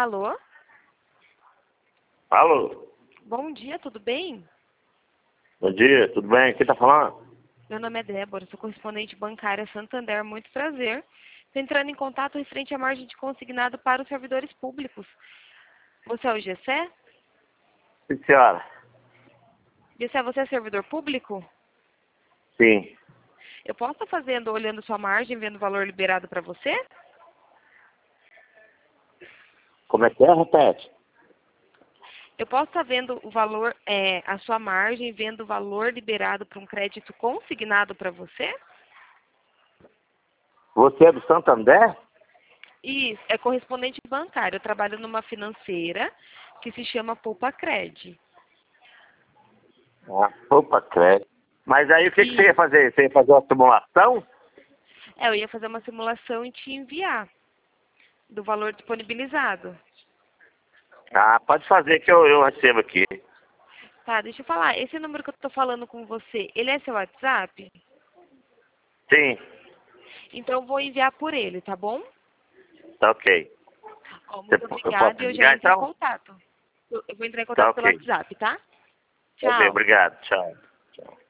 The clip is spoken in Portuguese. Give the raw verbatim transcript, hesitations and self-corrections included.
Alô? Alô? Bom dia, tudo bem? Bom dia, tudo bem? Quem tá falando? Meu nome é Débora, sou correspondente bancária Santander, muito prazer. Estou entrando em contato referente à margem de consignado para os servidores públicos. Você é o Gessé? Sim, senhora. Gessé, você é servidor público? Sim. Eu posso estar fazendo, olhando sua margem, vendo o valor liberado para você? Como é que é, repete? Eu posso estar vendo o valor, é, a sua margem, vendo o valor liberado para um crédito consignado para você? Você é do Santander? Isso, é correspondente bancário. Eu trabalho numa financeira que se chama Poupa Cred. Ah, opa, crédito. Mas aí o que, que você ia E fazer? Você ia fazer uma simulação? é, eu ia fazer uma simulação e te enviar do valor disponibilizado. Ah, pode fazer que eu, eu recebo aqui. Tá, deixa eu falar. Esse número que eu tô falando com você, ele é seu WhatsApp? Sim, Então eu vou enviar por ele, tá bom? tá ok. Ó, Você- muito eu obrigada posso e eu já ligar entro em então? contato. Eu eu vou entrar em Tá contato pelo ok. WhatsApp, tá? Tá bem, Tchau. obrigado. Tchau. Tchau.